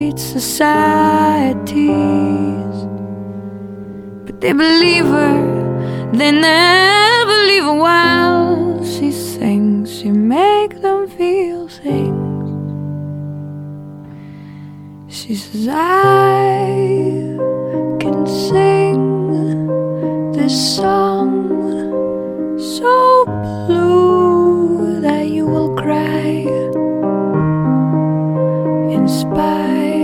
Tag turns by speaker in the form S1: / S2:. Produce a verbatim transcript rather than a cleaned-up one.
S1: societies, but they believe her, they never leave her while she sings. She make them feel things. She says, I